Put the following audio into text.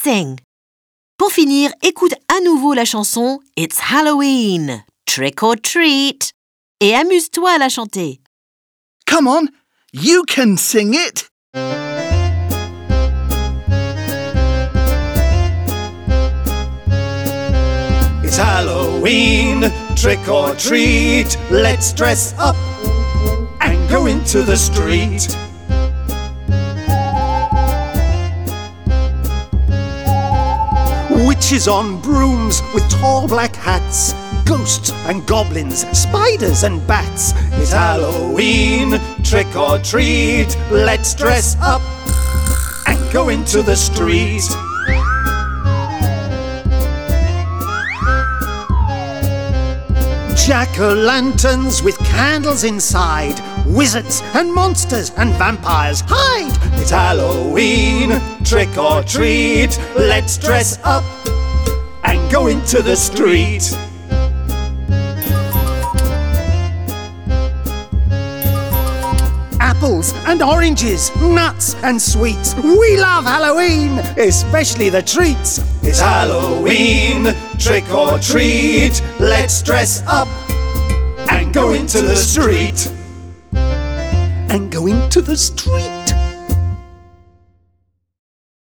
sing. Pour finir, écoute à nouveau la chanson It's Halloween, Trick or Treat et amuse-toi à la chanter. Come on, you can sing it. It's Halloween, trick or treat. Let's dress up and go into the street. Witches on brooms with tall black hats, ghosts and goblins, spiders and bats. It's Halloween, trick or treat. Let's dress up and go into the street. Jack-o'-lanterns with candles inside, wizards and monsters and vampires hide. It's Halloween, trick or treat. Let's dress up and go into the street. Apples and oranges, nuts and sweets. We love Halloween, especially the treats. It's Halloween, trick or treat. Let's dress up and go into the street. And go into the street.